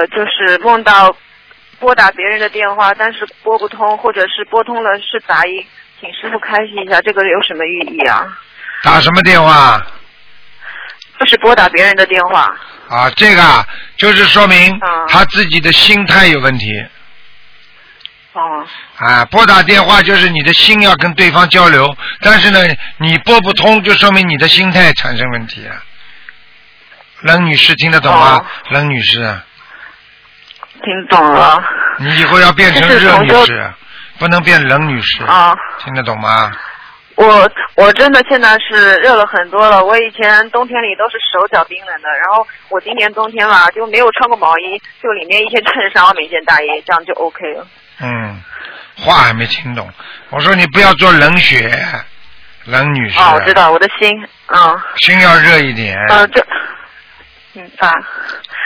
就是梦到拨打别人的电话，但是拨不通，或者是拨通了是杂音，请师傅开示一下，这个有什么寓意啊？ 打什么电话？ 就是拨打别人的电话。 啊，这个啊，就是说明他自己的心态有问题。 哦。 啊，拨打电话就是你的心要跟对方交流，但是呢，你拨不通，就说明你的心态产生问题了。冷女士听得懂吗？冷女士。 听懂了。 你以后要变成热女士，不能变冷女士。 啊。 听得懂吗？ 我真的现在是热了很多了。我以前冬天里都是手脚冰冷的，然后我今年冬天吧就没有穿过毛衣，就里面一件衬衫，外面一件大衣，这样就 OK 了。 话还没听懂。我说你不要做冷血，冷女士。 我知道，我的心心要热一点。 明白。